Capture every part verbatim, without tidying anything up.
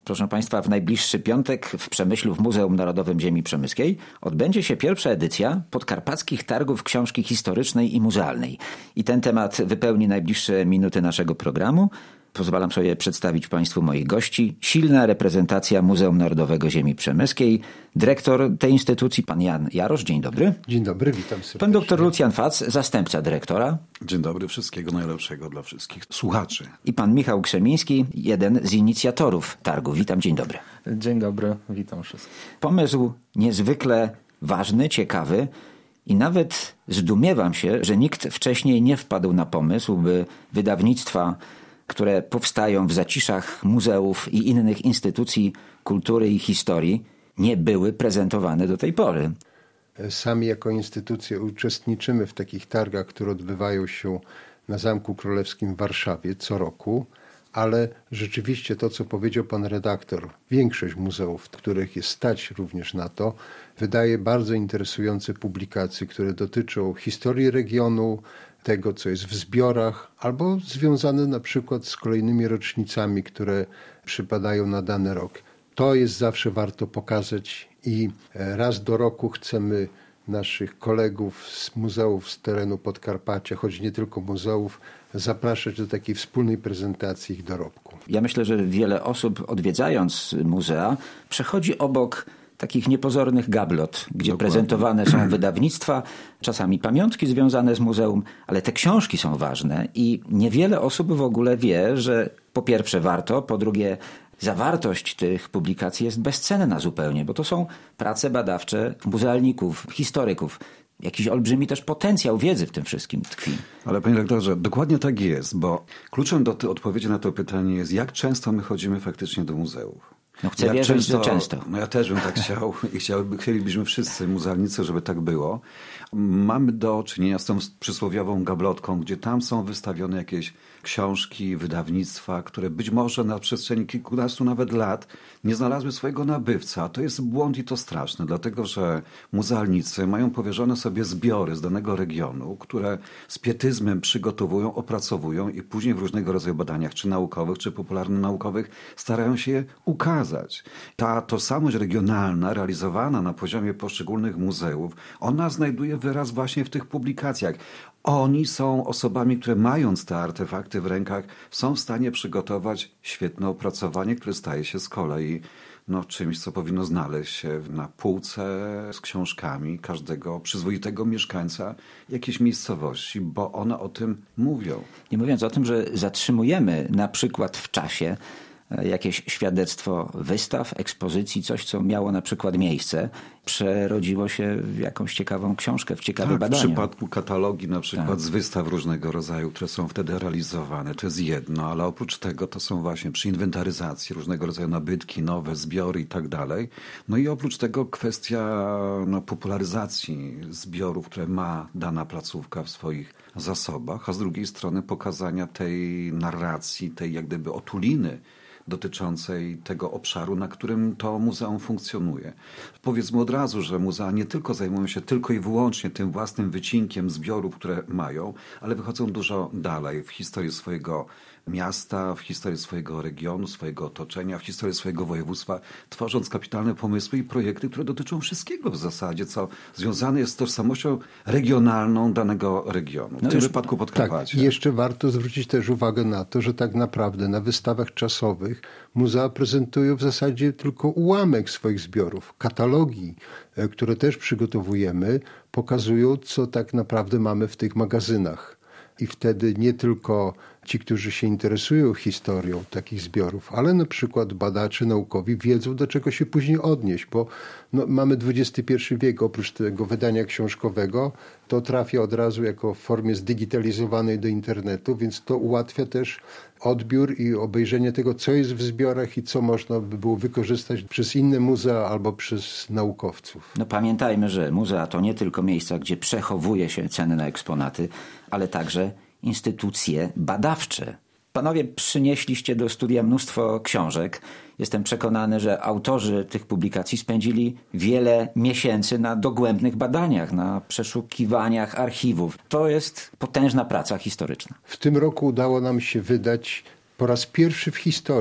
Proszę Państwa, w najbliższy piątek w Przemyślu w Muzeum Narodowym Ziemi Przemyskiej odbędzie się pierwsza edycja Podkarpackich Targów Książki Historycznej i Muzealnej. I ten temat wypełni najbliższe minuty naszego programu. Pozwalam sobie przedstawić Państwu moich gości. Silna reprezentacja Muzeum Narodowego Ziemi Przemyskiej. Dyrektor tej instytucji, pan Jan Jarosz. Dzień dobry. Dzień dobry, witam serdecznie. Pan doktor Lucjan Fac, zastępca dyrektora. Dzień dobry, wszystkiego najlepszego dla wszystkich słuchaczy. I pan Michał Krzemiński, jeden z inicjatorów targu. Witam, dzień dobry. Dzień dobry, witam wszystkich. Pomysł niezwykle ważny, ciekawy i nawet zdumiewam się, że nikt wcześniej nie wpadł na pomysł, by wydawnictwa, które powstają w zaciszach muzeów i innych instytucji kultury i historii, nie były prezentowane do tej pory. Sami jako instytucje uczestniczymy w takich targach, które odbywają się na Zamku Królewskim w Warszawie co roku, ale rzeczywiście to, co powiedział pan redaktor, większość muzeów, których jest stać również na to, wydaje bardzo interesujące publikacje, które dotyczą historii regionu, tego, co jest w zbiorach, albo związane na przykład z kolejnymi rocznicami, które przypadają na dany rok. To jest zawsze warto pokazać i raz do roku chcemy naszych kolegów z muzeów z terenu Podkarpacia, choć nie tylko muzeów, zapraszać do takiej wspólnej prezentacji ich dorobku. Ja myślę, że wiele osób odwiedzając muzea przechodzi obok takich niepozornych gablot, gdzie Dokładnie. prezentowane są wydawnictwa, czasami pamiątki związane z muzeum, ale te książki są ważne i niewiele osób w ogóle wie, że po pierwsze warto, po drugie zawartość tych publikacji jest bezcenna zupełnie, bo to są prace badawcze muzealników, historyków. Jakiś olbrzymi też potencjał wiedzy w tym wszystkim tkwi. Ale panie redaktorze, dokładnie tak jest, bo kluczem do odpowiedzi na to pytanie jest, jak często my chodzimy faktycznie do muzeów. No chcę Jak wierzyć, często, że często. No ja też bym tak chciał i chciałby, chcielibyśmy wszyscy muzealnicy, żeby tak było. Mamy do czynienia z tą przysłowiową gablotką, gdzie tam są wystawione jakieś książki, wydawnictwa, które być może na przestrzeni kilkunastu nawet lat nie znalazły swojego nabywca. To jest błąd i to straszne, dlatego że muzealnicy mają powierzone sobie zbiory z danego regionu, które z pietyzmem przygotowują, opracowują i później w różnego rodzaju badaniach, czy naukowych, czy popularno-naukowych, starają się je ukazać. Ta tożsamość regionalna realizowana na poziomie poszczególnych muzeów, ona znajduje wyraz właśnie w tych publikacjach. Oni są osobami, które mając te artefakty w rękach, są w stanie przygotować świetne opracowanie, które staje się z kolei no, czymś, co powinno znaleźć się na półce z książkami każdego przyzwoitego mieszkańca jakiejś miejscowości, bo one o tym mówią. Nie mówiąc o tym, że zatrzymujemy na przykład w czasie jakieś świadectwo wystaw, ekspozycji, coś, co miało na przykład miejsce, przerodziło się w jakąś ciekawą książkę, w ciekawe tak, badanie. W przypadku katalogii na przykład tak. z wystaw różnego rodzaju, które są wtedy realizowane, to jest jedno, ale oprócz tego to są właśnie przy inwentaryzacji różnego rodzaju nabytki, nowe zbiory i tak dalej. No i oprócz tego kwestia no, popularyzacji zbiorów, które ma dana placówka w swoich zasobach, a z drugiej strony pokazania tej narracji, tej jak gdyby otuliny dotyczącej tego obszaru, na którym to muzeum funkcjonuje. Powiedzmy od razu, że muzea nie tylko zajmują się tylko i wyłącznie tym własnym wycinkiem zbiorów, które mają, ale wychodzą dużo dalej w historii swojego miasta, w historii swojego regionu, swojego otoczenia, w historii swojego województwa, tworząc kapitalne pomysły i projekty, które dotyczą wszystkiego w zasadzie, co związane jest z tożsamością regionalną danego regionu. W no tym już, wypadku Podkarpacia. Tak, i jeszcze warto zwrócić też uwagę na to, że tak naprawdę na wystawach czasowych muzea prezentują w zasadzie tylko ułamek swoich zbiorów. Katalogi, które też przygotowujemy, pokazują, co tak naprawdę mamy w tych magazynach. I wtedy nie tylko ci, którzy się interesują historią takich zbiorów, ale na przykład badacze naukowi wiedzą, do czego się później odnieść, bo no, mamy dwudziesty pierwszy wiek, oprócz tego wydania książkowego, to trafia od razu jako w formie zdigitalizowanej do internetu, więc to ułatwia też odbiór i obejrzenie tego, co jest w zbiorach i co można by było wykorzystać przez inne muzea albo przez naukowców. No pamiętajmy, że muzea to nie tylko miejsca, gdzie przechowuje się cenne eksponaty, ale także instytucje badawcze. Panowie przynieśliście do studia mnóstwo książek. Jestem przekonany, że autorzy tych publikacji spędzili wiele miesięcy na dogłębnych badaniach, na przeszukiwaniach archiwów. To jest potężna praca historyczna. W tym roku udało nam się wydać po raz pierwszy w historii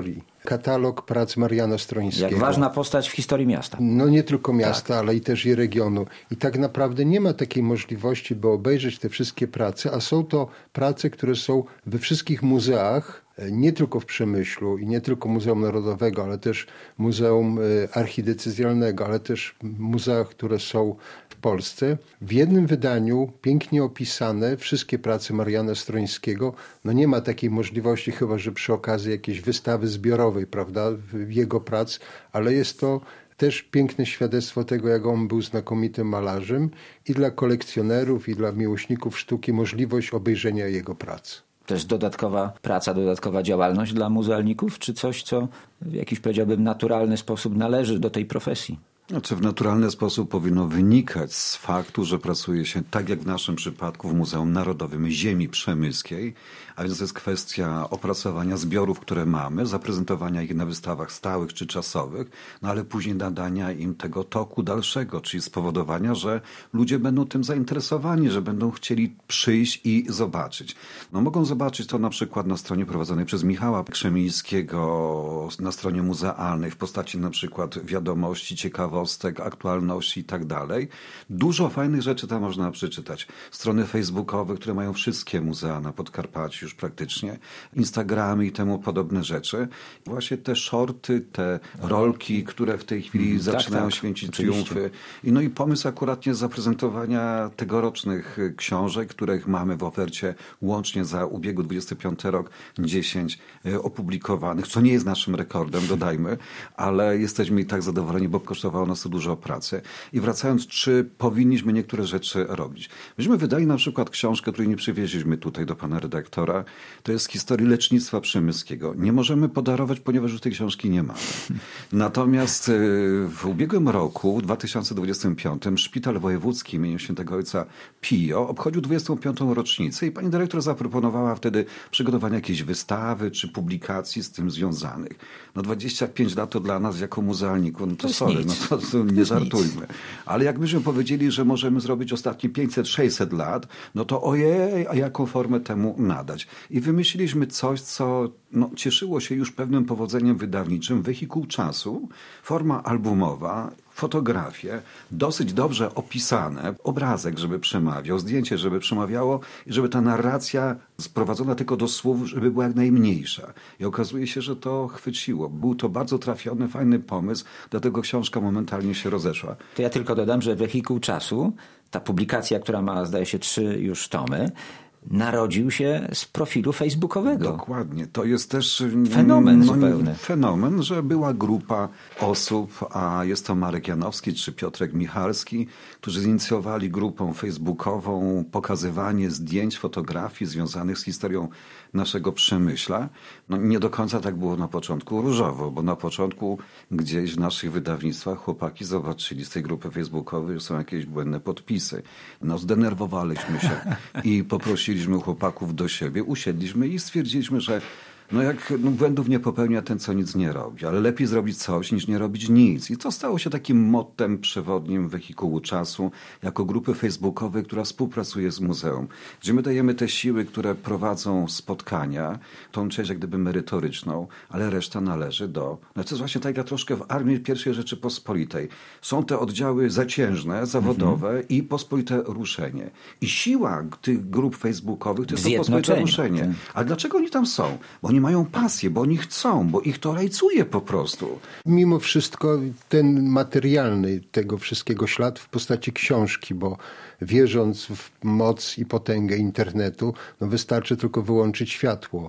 katalog prac Mariana Stroińskiego. Jak ważna postać w historii miasta. No nie tylko miasta, tak. ale i też i regionu. I tak naprawdę nie ma takiej możliwości, by obejrzeć te wszystkie prace, a są to prace, które są we wszystkich muzeach, nie tylko w Przemyślu i nie tylko Muzeum Narodowego, ale też Muzeum Archidiecezjalnego, ale też muzeach, które są w Polsce. W jednym wydaniu pięknie opisane wszystkie prace Mariana Stroińskiego. No nie ma takiej możliwości, chyba że przy okazji jakiejś wystawy zbiorowej, prawda, jego prac, ale jest to też piękne świadectwo tego, jak on był znakomitym malarzem i dla kolekcjonerów, i dla miłośników sztuki możliwość obejrzenia jego prac. To jest dodatkowa praca, dodatkowa działalność dla muzealników, czy coś, co w jakiś, powiedziałbym, naturalny sposób należy do tej profesji? Znaczy w naturalny sposób powinno wynikać z faktu, że pracuje się, tak jak w naszym przypadku, w Muzeum Narodowym Ziemi Przemyskiej, a więc to jest kwestia opracowania zbiorów, które mamy, zaprezentowania ich na wystawach stałych czy czasowych, no ale później nadania im tego toku dalszego, czyli spowodowania, że ludzie będą tym zainteresowani, że będą chcieli przyjść i zobaczyć. No mogą zobaczyć to na przykład na stronie prowadzonej przez Michała Krzemińskiego, na stronie muzealnej, w postaci na przykład wiadomości, ciekawostek, aktualności i tak dalej. Dużo fajnych rzeczy tam można przeczytać. Strony facebookowe, które mają wszystkie muzea na Podkarpaciu już praktycznie, Instagramy i temu podobne rzeczy. Właśnie te shorty, te rolki, które w tej chwili tak, zaczynają tak, święcić oczywiście. triumfy. I no i pomysł akuratnie zaprezentowania tegorocznych książek, których mamy w ofercie łącznie za ubiegły dwudziesty piąty rok dziesięć opublikowanych, co nie jest naszym rekordem, dodajmy, ale jesteśmy i tak zadowoleni, bo kosztowało nas to dużo pracy. I wracając, czy powinniśmy niektóre rzeczy robić? Myśmy wydali na przykład książkę, której nie przywieźliśmy tutaj do pana redaktora. To jest historii lecznictwa przemyskiego. Nie możemy podarować, ponieważ już tej książki nie mamy. Natomiast w ubiegłym roku, w dwa tysiące dwudziestym piątym, Szpital Wojewódzki im. Świętego Ojca Pio obchodził dwudziestą piątą rocznicę i pani dyrektor zaproponowała wtedy przygotowanie jakiejś wystawy czy publikacji z tym związanych. No dwadzieścia pięć lat to dla nas jako muzealników, no to, to sorry, no to, to nie żartujmy. Ale jak myśmy powiedzieli, że możemy zrobić ostatnie pięćset sześćset lat, no to ojej, a jaką formę temu nadać? I wymyśliliśmy coś, co no, cieszyło się już pewnym powodzeniem wydawniczym, wehikuł czasu, forma albumowa, fotografie, dosyć dobrze opisane, obrazek, żeby przemawiał, zdjęcie, żeby przemawiało i żeby ta narracja sprowadzona tylko do słów, żeby była jak najmniejsza. I okazuje się, że to chwyciło. Był to bardzo trafiony, fajny pomysł, dlatego książka momentalnie się rozeszła. To ja tylko dodam, że wehikuł czasu, ta publikacja, która ma, zdaje się, trzy już tomy, narodził się z profilu facebookowego. Dokładnie. To jest też fenomen no, zupełny. Fenomen, że była grupa osób, a jest to Marek Janowski czy Piotrek Michalski, którzy zinicjowali grupą facebookową pokazywanie zdjęć, fotografii związanych z historią naszego Przemyśla. No, nie do końca tak było na początku różowo, bo na początku gdzieś w naszych wydawnictwach chłopaki zobaczyli z tej grupy facebookowej, że są jakieś błędne podpisy. No zdenerwowaliśmy się i poprosiliśmy chłopaków do siebie, usiedliśmy i stwierdziliśmy, że no jak no błędów nie popełnia ten, co nic nie robi, ale lepiej zrobić coś, niż nie robić nic. I to stało się takim mottem przewodnim wehikułu czasu, jako grupy facebookowej, która współpracuje z muzeum, gdzie my dajemy te siły, które prowadzą spotkania, tą część jak gdyby merytoryczną, ale reszta należy do... No to jest właśnie tak jak troszkę w Armii pierwszej Rzeczypospolitej. Są te oddziały zaciężne, zawodowe mhm. i pospolite ruszenie. I siła tych grup facebookowych to jest to pospolite ruszenie. Tak. A dlaczego oni tam są? Bo oni mają pasję, bo oni chcą, bo ich to rajcuje po prostu. Mimo wszystko ten materialny tego wszystkiego ślad w postaci książki, bo wierząc w moc i potęgę internetu, no wystarczy tylko wyłączyć światło.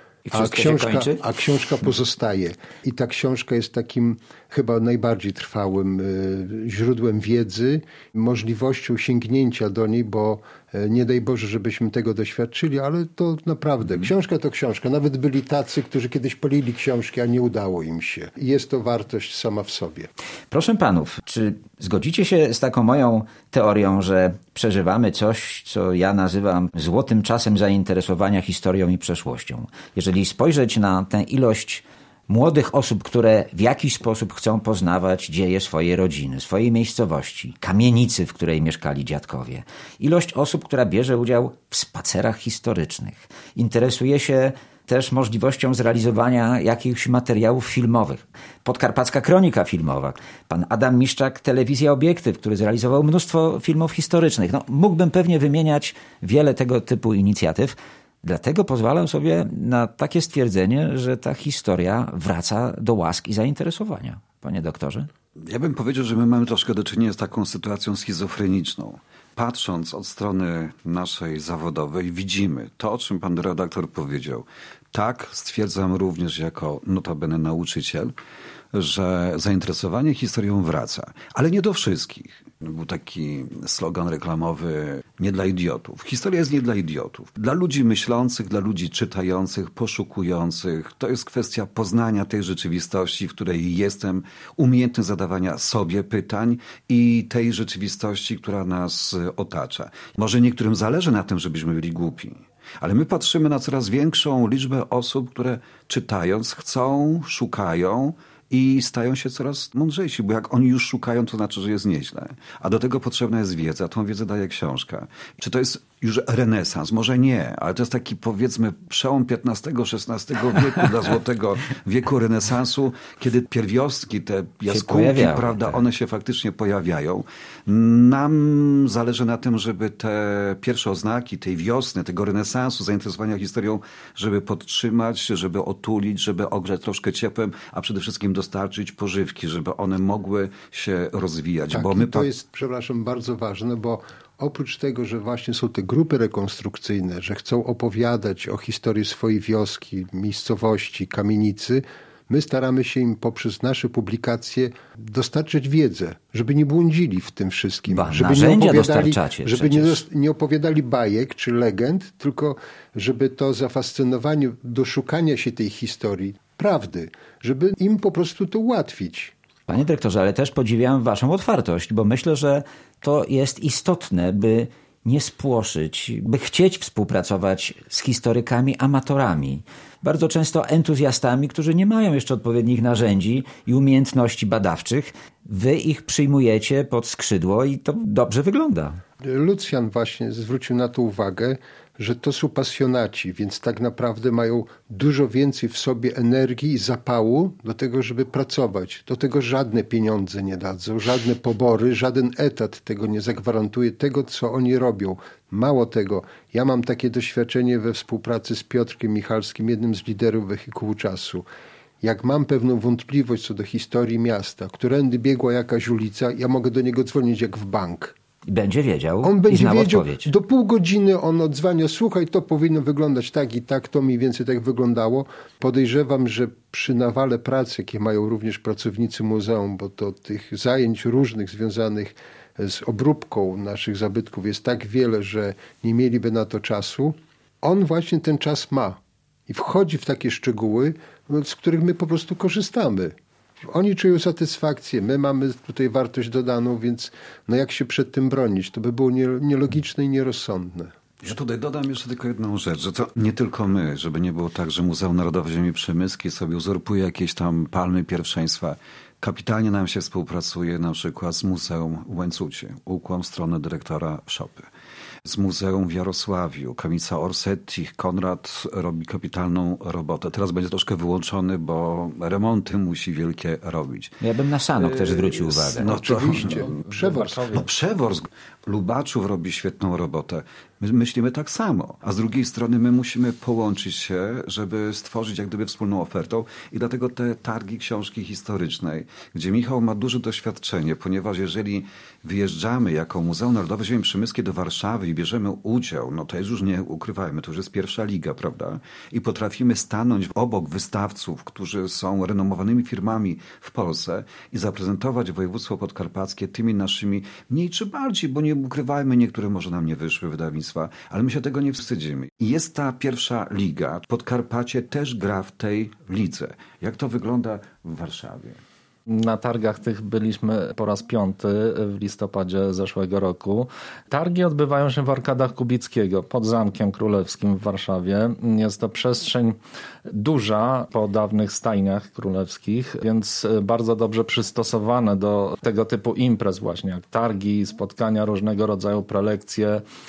A książka, a książka pozostaje. I ta książka jest takim chyba najbardziej trwałym y, źródłem wiedzy, możliwością sięgnięcia do niej, bo y, nie daj Boże, żebyśmy tego doświadczyli, ale to naprawdę, książka to książka. Nawet byli tacy, którzy kiedyś palili książki, a nie udało im się. I jest to wartość sama w sobie. Proszę panów, czy zgodzicie się z taką moją teorią, że przeżywamy coś, co ja nazywam złotym czasem zainteresowania historią i przeszłością? Jeżeli spojrzeć na tę ilość młodych osób, które w jakiś sposób chcą poznawać dzieje swojej rodziny, swojej miejscowości, kamienicy, w której mieszkali dziadkowie. Ilość osób, która bierze udział w spacerach historycznych. Interesuje się też możliwością zrealizowania jakichś materiałów filmowych. Podkarpacka Kronika Filmowa, pan Adam Miszczak, Telewizja Obiektyw, który zrealizował mnóstwo filmów historycznych. No, mógłbym pewnie wymieniać wiele tego typu inicjatyw. Dlatego pozwalam sobie na takie stwierdzenie, że ta historia wraca do łask i zainteresowania. Panie doktorze? Ja bym powiedział, że my mamy troszkę do czynienia z taką sytuacją schizofreniczną. Patrząc od strony naszej zawodowej, widzimy to, o czym pan redaktor powiedział. Tak, stwierdzam również jako notabene nauczyciel, że zainteresowanie historią wraca, ale nie do wszystkich. Był taki slogan reklamowy: nie dla idiotów. Historia jest nie dla idiotów. Dla ludzi myślących, dla ludzi czytających, poszukujących. To jest kwestia poznania tej rzeczywistości, w której jestem, umiejętność zadawania sobie pytań i tej rzeczywistości, która nas otacza. Może niektórym zależy na tym, żebyśmy byli głupi. Ale my patrzymy na coraz większą liczbę osób, które czytając chcą, szukają i stają się coraz mądrzejsi, bo jak oni już szukają, to znaczy, że jest nieźle. A do tego potrzebna jest wiedza. Tą wiedzę daje książka. Czy to jest już renesans? Może nie, ale to jest taki, powiedzmy, przełom piętnastego szesnastego wieku dla złotego wieku renesansu, kiedy pierwiostki, te jaskółki, prawda, tak. One się faktycznie pojawiają. Nam zależy na tym, żeby te pierwsze oznaki tej wiosny, tego renesansu, zainteresowania historią, żeby podtrzymać, żeby otulić, żeby ogrzać troszkę ciepłem, a przede wszystkim dostarczyć pożywki, żeby one mogły się rozwijać. Tak, bo my to jest, przepraszam, bardzo ważne, bo oprócz tego, że właśnie są te grupy rekonstrukcyjne, że chcą opowiadać o historii swojej wioski, miejscowości, kamienicy, my staramy się im poprzez nasze publikacje dostarczyć wiedzę, żeby nie błądzili w tym wszystkim. Ba, żeby narzędzia nie opowiadali, dostarczacie żeby nie, przecież. nie opowiadali bajek czy legend, tylko żeby to zafascynowanie do szukania się tej historii, prawdy, żeby im po prostu to ułatwić. Panie dyrektorze, ale też podziwiam waszą otwartość, bo myślę, że to jest istotne, by nie spłoszyć, by chcieć współpracować z historykami amatorami. Bardzo często entuzjastami, którzy nie mają jeszcze odpowiednich narzędzi i umiejętności badawczych. Wy ich przyjmujecie pod skrzydło i to dobrze wygląda. Lucjan właśnie zwrócił na to uwagę, że to są pasjonaci, więc tak naprawdę mają dużo więcej w sobie energii i zapału do tego, żeby pracować. Do tego żadne pieniądze nie dadzą, żadne pobory, żaden etat tego nie zagwarantuje, tego, co oni robią. Mało tego, ja mam takie doświadczenie we współpracy z Piotrkiem Michalskim, jednym z liderów Wehikułu Czasu. Jak mam pewną wątpliwość co do historii miasta, którędy biegła jakaś ulica, ja mogę do niego dzwonić jak w bank. I będzie wiedział on i będzie znał wiedział, odpowiedź. do pół godziny on odzwania, słuchaj, to powinno wyglądać tak i tak, to mniej więcej tak wyglądało. Podejrzewam, że przy nawale pracy, jakie mają również pracownicy muzeum, bo to tych zajęć różnych związanych z obróbką naszych zabytków jest tak wiele, że nie mieliby na to czasu, on właśnie ten czas ma i wchodzi w takie szczegóły, z których my po prostu korzystamy. Oni czują satysfakcję, my mamy tutaj wartość dodaną, więc no jak się przed tym bronić? To by było nielogiczne i nierozsądne. Ja tutaj dodam jeszcze tylko jedną rzecz, że to nie tylko my, żeby nie było tak, że Muzeum Narodowe Ziemi Przemyskiej sobie uzurpuje jakieś tam palmy pierwszeństwa. Kapitalnie nam się współpracuje na przykład z Muzeum w Łańcucie, ukłon w stronę dyrektora Szopy. Z Muzeum w Jarosławiu, Kamienica Orsetti, Konrad robi kapitalną robotę. Teraz będzie troszkę wyłączony, bo remonty musi wielkie robić. Ja bym na Sanok też zwrócił uwagę. No oczywiście. No, Przeworsk. No Przeworsk. Lubaczów robi świetną robotę. My myślimy tak samo. A z drugiej strony my musimy połączyć się, żeby stworzyć jak gdyby wspólną ofertą. I dlatego te targi książki historycznej, gdzie Michał ma duże doświadczenie, ponieważ jeżeli wyjeżdżamy jako Muzeum Narodowe Ziemi Przemyskie do Warszawy i bierzemy udział, no to jest już, nie ukrywajmy, to już jest pierwsza liga, prawda? I potrafimy stanąć obok wystawców, którzy są renomowanymi firmami w Polsce i zaprezentować województwo podkarpackie tymi naszymi mniej czy bardziej, bo nie ukrywajmy, niektóre może nam nie wyszły wydawnictwa, ale my się tego nie wstydzimy. I jest ta pierwsza liga. Podkarpacie też gra w tej lidze. Jak to wygląda w Warszawie? Na targach tych byliśmy po raz piąty w listopadzie zeszłego roku. Targi odbywają się w Arkadach Kubickiego pod Zamkiem Królewskim w Warszawie. Jest to przestrzeń duża po dawnych stajniach królewskich, więc bardzo dobrze przystosowane do tego typu imprez właśnie, jak targi, spotkania, różnego rodzaju prelekcje.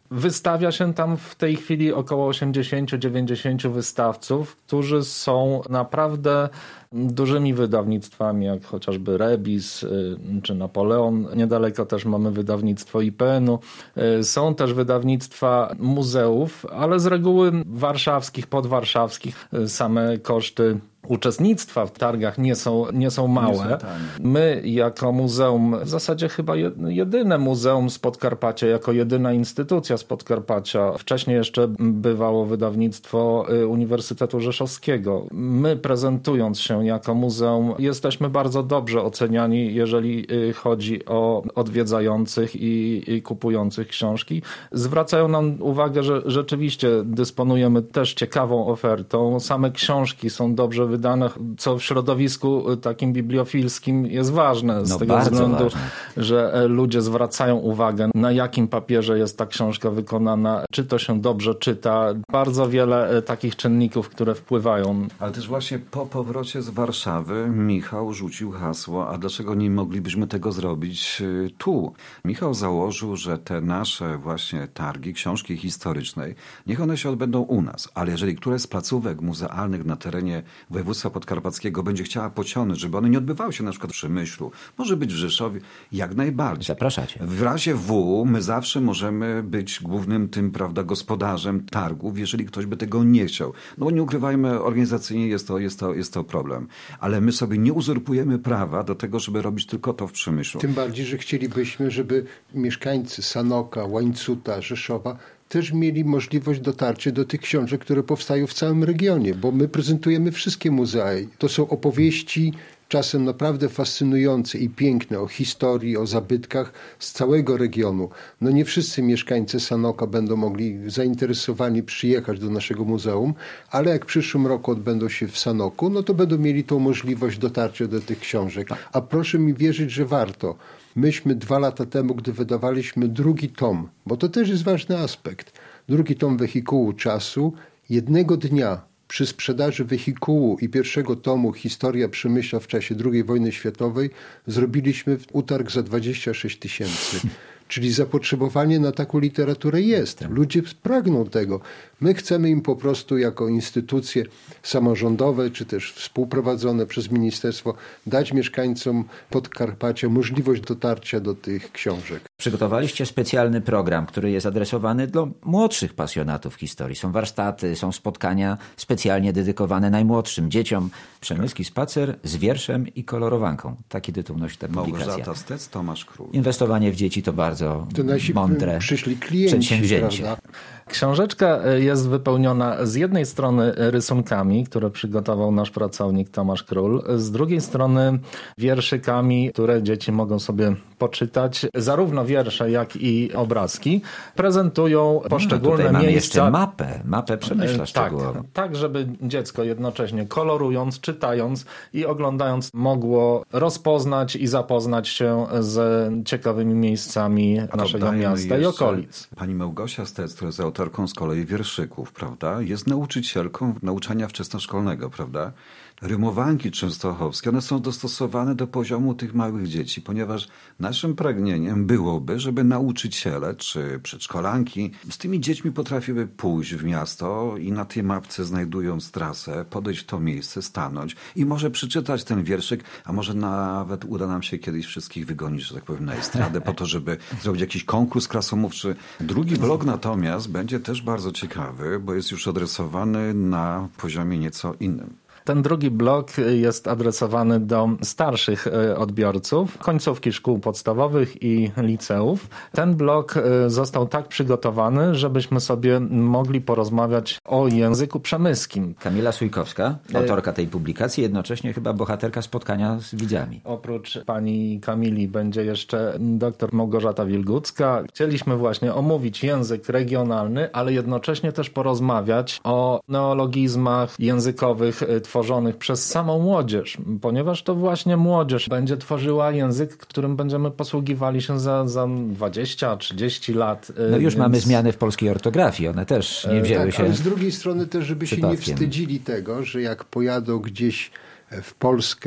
Wystawia się tam w tej chwili około osiemdziesiąt do dziewięćdziesięciu wystawców, którzy są naprawdę dużymi wydawnictwami, jak chociażby Rebis czy Napoleon. Niedaleko też mamy wydawnictwo I P N u. Są też wydawnictwa muzeów, ale z reguły warszawskich, podwarszawskich. Same koszty uczestnictwa w targach nie są, nie są małe. Nie są My jako muzeum, w zasadzie chyba jedyne muzeum z Podkarpacia, jako jedyna instytucja z Podkarpacia, wcześniej jeszcze bywało wydawnictwo Uniwersytetu Rzeszowskiego. My, prezentując się jako muzeum, jesteśmy bardzo dobrze oceniani, jeżeli chodzi o odwiedzających i, i kupujących książki. Zwracają nam uwagę, że rzeczywiście dysponujemy też ciekawą ofertą. Same książki są dobrze wydane, co w środowisku takim bibliofilskim jest ważne, z no tego względu, ważne. że ludzie zwracają uwagę, na jakim papierze jest ta książka wykonana, czy to się dobrze czyta. Bardzo wiele takich czynników, które wpływają. Ale też właśnie po powrocie z Warszawy Michał rzucił hasło, a dlaczego nie moglibyśmy tego zrobić tu? Michał założył, że te nasze właśnie targi, książki historycznej, niech one się odbędą u nas, ale jeżeli któraś z placówek muzealnych na terenie województwa podkarpackiego będzie chciała pociągnąć, żeby one nie odbywały się na przykład w Przemyślu, może być w Rzeszowie, jak najbardziej. Zapraszacie. W razie W my zawsze możemy być głównym tym, prawda, gospodarzem targów, jeżeli ktoś by tego nie chciał. No bo nie ukrywajmy, organizacyjnie jest to, jest to, jest to problem. Ale my sobie nie uzurpujemy prawa do tego, żeby robić tylko to w Przemyślu. Tym bardziej, że chcielibyśmy, żeby mieszkańcy Sanoka, Łańcuta, Rzeszowa też mieli możliwość dotarcia do tych książek, które powstają w całym regionie, bo my prezentujemy wszystkie muzea. To są opowieści czasem naprawdę fascynujące i piękne o historii, o zabytkach z całego regionu. No nie wszyscy mieszkańcy Sanoka będą mogli zainteresowani przyjechać do naszego muzeum, ale jak w przyszłym roku odbędą się w Sanoku, no to będą mieli tą możliwość dotarcia do tych książek. A proszę mi wierzyć, że warto. Myśmy dwa lata temu, gdy wydawaliśmy drugi tom, bo to też jest ważny aspekt, drugi tom Wehikułu Czasu, jednego dnia przy sprzedaży wehikułu i pierwszego tomu Historia Przemyśla w czasie drugiej wojny światowej zrobiliśmy utarg za dwadzieścia sześć tysięcy. Czyli zapotrzebowanie na taką literaturę jest. Ludzie pragną tego. My chcemy im po prostu jako instytucje samorządowe, czy też współprowadzone przez ministerstwo, dać mieszkańcom Podkarpacia możliwość dotarcia do tych książek. Przygotowaliście specjalny program, który jest adresowany do młodszych pasjonatów historii. Są warsztaty, są spotkania specjalnie dedykowane najmłodszym dzieciom. Przemyski spacer z wierszem i kolorowanką. Taki tytuł nosi ta publikacja. Małgorzata Stec, Tomasz Król. Inwestowanie w dzieci to bardzo to nasi mądre przyszli klienci, przedsięwzięcie. Prawda? Książeczka jest wypełniona z jednej strony rysunkami, które przygotował nasz pracownik Tomasz Król, z drugiej strony wierszykami, które dzieci mogą sobie poczytać. Zarówno wiersze, jak i obrazki prezentują poszczególne no, mamy miejsca. Jeszcze mapę, mapę Przemyśla szczegółową. Tak, tak, żeby dziecko jednocześnie kolorując, czytając i oglądając mogło rozpoznać i zapoznać się z ciekawymi miejscami naszego miasta i okolic. Pani Małgosia Stec, która jest autorką z kolei wierszyków, prawda, jest nauczycielką nauczania wczesnoszkolnego, prawda? Rymowanki częstochowskie, one są dostosowane do poziomu tych małych dzieci, ponieważ naszym pragnieniem byłoby, żeby nauczyciele czy przedszkolanki z tymi dziećmi potrafiły pójść w miasto i na tej mapce znajdując trasę, podejść w to miejsce, stanąć i może przeczytać ten wierszyk, a może nawet uda nam się kiedyś wszystkich wygonić, że tak powiem, na estradę po to, żeby zrobić jakiś konkurs krasomówczy. Drugi blok natomiast będzie też bardzo ciekawy, bo jest już adresowany na poziomie nieco innym. Ten drugi blok jest adresowany do starszych odbiorców, końcówki szkół podstawowych i liceów. Ten blok został tak przygotowany, żebyśmy sobie mogli porozmawiać o języku przemyskim. Kamila Sujkowska, autorka tej publikacji, jednocześnie chyba bohaterka spotkania z widzami. Oprócz pani Kamili będzie jeszcze dr Małgorzata Wilgucka. Chcieliśmy właśnie omówić język regionalny, ale jednocześnie też porozmawiać o neologizmach językowych tworzonych tworzonych przez samą młodzież, ponieważ to właśnie młodzież będzie tworzyła język, którym będziemy posługiwali się za, za dwadzieścia trzydzieści lat. No już więc... mamy zmiany w polskiej ortografii, one też nie wzięły tak, się ale z drugiej strony też, żeby przypadkiem. się nie wstydzili tego, że jak pojadą gdzieś w Polskę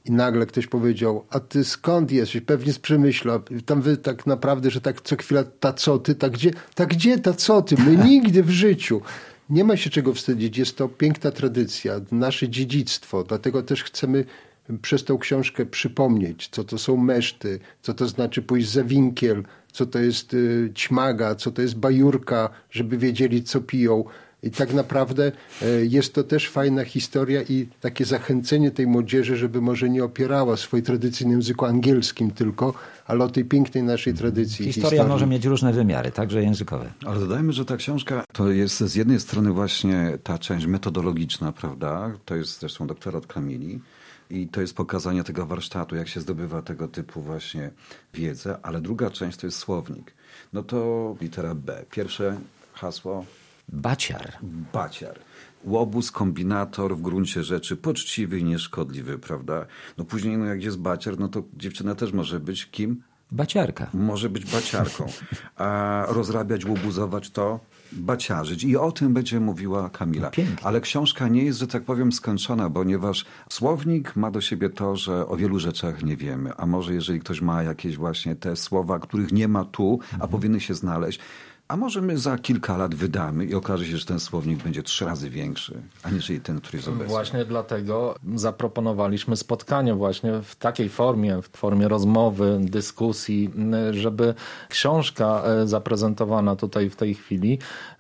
i nagle ktoś powiedział, a ty skąd jesteś? Pewnie z Przemyśla. Tam wy tak naprawdę, że tak co chwila tacoty, tak gdzie, tak gdzie tacoty? My nigdy w życiu. Nie ma się czego wstydzić. Jest to piękna tradycja, nasze dziedzictwo. Dlatego też chcemy przez tą książkę przypomnieć, co to są meszty, co to znaczy pójść za winkiel, co to jest y, ćmaga, co to jest bajurka, żeby wiedzieli, co piją. I tak naprawdę y, jest to też fajna historia i takie zachęcenie tej młodzieży, żeby może nie opierała w swoim tradycyjnym języku angielskim tylko, ale o tej pięknej naszej tradycji. Historia historii. może mieć różne wymiary, także językowe. Ale dodajmy, że ta książka to jest z jednej strony właśnie ta część metodologiczna, prawda? To jest zresztą doktorat Kamili. I to jest pokazanie tego warsztatu, jak się zdobywa tego typu właśnie wiedzę, ale druga część to jest słownik. No to litera B. Pierwsze hasło? Baciar. Baciar. Łobuz, kombinator, w gruncie rzeczy poczciwy i nieszkodliwy, prawda? No później, no jak jest baciar, no to dziewczyna też może być kim? Baciarka. Może być baciarką. A rozrabiać, łobuzować to baciarzyć. I o tym będzie mówiła Kamila. No, ale książka nie jest, że tak powiem, skończona, ponieważ słownik ma do siebie to, że o wielu rzeczach nie wiemy. A może jeżeli ktoś ma jakieś właśnie te słowa, których nie ma tu, a mhm. powinny się znaleźć, a może my za kilka lat wydamy i okaże się, że ten słownik będzie trzy razy większy, aniżeli ten, który jest obecny. Właśnie dlatego zaproponowaliśmy spotkanie właśnie w takiej formie, w formie rozmowy, dyskusji, żeby książka zaprezentowana tutaj w tej chwili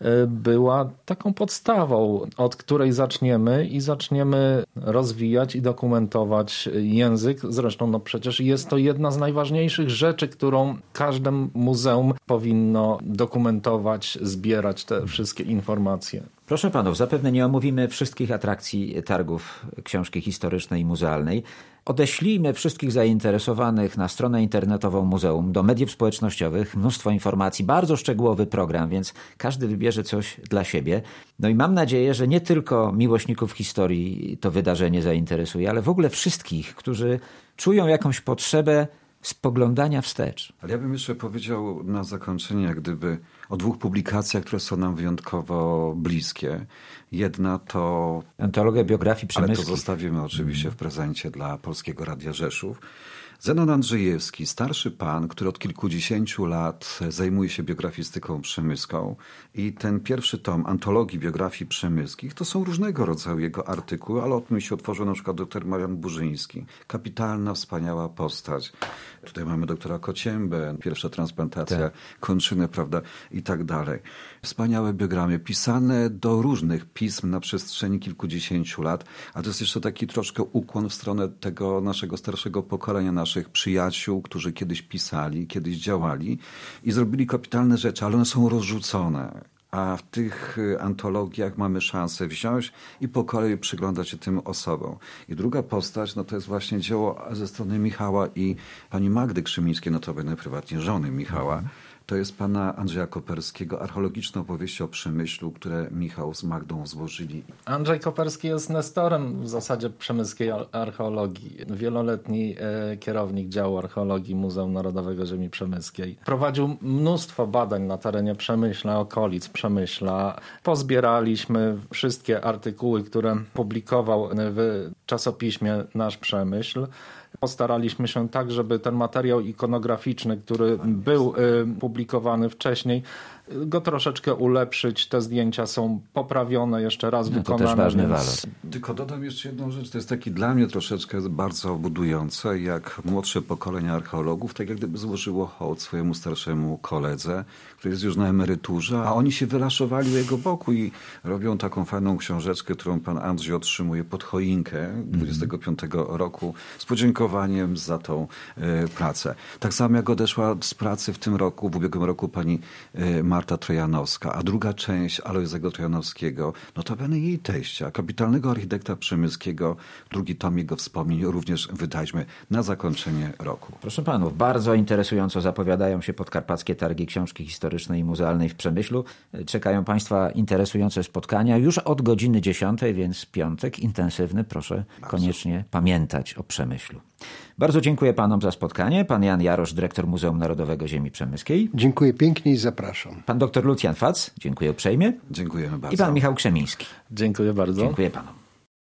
była taką podstawą, od której zaczniemy i zaczniemy rozwijać i dokumentować język. Zresztą no przecież jest to jedna z najważniejszych rzeczy, którą każde muzeum powinno dokumentować, zbierać te wszystkie informacje. Proszę panów, zapewne nie omówimy wszystkich atrakcji targów książki historycznej i muzealnej. Odeślijmy wszystkich zainteresowanych na stronę internetową muzeum, do mediów społecznościowych, mnóstwo informacji, bardzo szczegółowy program, więc każdy wybierze coś dla siebie. No i mam nadzieję, że nie tylko miłośników historii to wydarzenie zainteresuje, ale w ogóle wszystkich, którzy czują jakąś potrzebę spoglądania wstecz. Ale ja bym jeszcze powiedział na zakończenie, jak gdyby o dwóch publikacjach, które są nam wyjątkowo bliskie. Jedna to... Antologia biografii przemyskich. Ale to zostawimy oczywiście w prezencie dla Polskiego Radia Rzeszów. Zenon Andrzejewski, starszy pan, który od kilkudziesięciu lat zajmuje się biografistyką przemyską i ten pierwszy tom antologii biografii przemyskich to są różnego rodzaju jego artykuły, ale o tym się otworzył na przykład dr Marian Burzyński. Kapitalna, wspaniała postać. Tutaj mamy doktora Kociębę, pierwsza transplantacja tak. kończyny, prawda, i tak dalej. Wspaniałe biogramy, pisane do różnych pism na przestrzeni kilkudziesięciu lat, a to jest jeszcze taki troszkę ukłon w stronę tego naszego starszego pokolenia, naszych przyjaciół, którzy kiedyś pisali, kiedyś działali i zrobili kapitalne rzeczy, ale one są rozrzucone. A w tych antologiach mamy szansę wziąć i po kolei przyglądać się tym osobom. I druga postać, no to jest właśnie dzieło ze strony Michała i pani Magdy Krzymińskiej, notabene prywatnie żony Michała. To jest pana Andrzeja Koperskiego, archeologiczne opowieści o Przemyślu, które Michał z Magdą złożyli. Andrzej Koperski jest nestorem w zasadzie przemyskiej archeologii. Wieloletni e, kierownik działu archeologii Muzeum Narodowego Ziemi Przemyskiej. Prowadził mnóstwo badań na terenie Przemyśla, okolic Przemyśla. Pozbieraliśmy wszystkie artykuły, które publikował w czasopiśmie Nasz Przemyśl. Postaraliśmy się tak, żeby ten materiał ikonograficzny, który był y, publikowany wcześniej, go troszeczkę ulepszyć. Te zdjęcia są poprawione, jeszcze raz no, wykonane. To też ważny więc... walor. Tylko dodam jeszcze jedną rzecz. To jest taki dla mnie troszeczkę bardzo budujące, jak młodsze pokolenie archeologów tak jak gdyby złożyło hołd swojemu starszemu koledze, który jest już na emeryturze, a oni się wylaszowali u jego boku i robią taką fajną książeczkę, którą pan Andrzej otrzymuje pod choinkę dwudziestego piątego roku z podziękowaniem za tą y, pracę. Tak samo jak odeszła z pracy w tym roku, w ubiegłym roku pani y, Marta Trojanowska, a druga część Alojzego Trojanowskiego, notabene jej teścia, kapitalnego architekta przemyskiego, drugi tom jego wspomnień również wydaliśmy na zakończenie roku. Proszę panów, bardzo interesująco zapowiadają się podkarpackie targi książki historycznej i muzealnej w Przemyślu. Czekają państwa interesujące spotkania już od godziny dziesiątej, więc piątek intensywny, proszę bardzo koniecznie pamiętać o Przemyślu. Bardzo dziękuję panom za spotkanie. Pan Jan Jarosz, dyrektor Muzeum Narodowego Ziemi Przemyskiej. Dziękuję pięknie i zapraszam. Pan doktor Lucjan Fac, dziękuję uprzejmie. Dziękujemy bardzo. I pan Michał Krzemiński. Dziękuję bardzo. Dziękuję panom.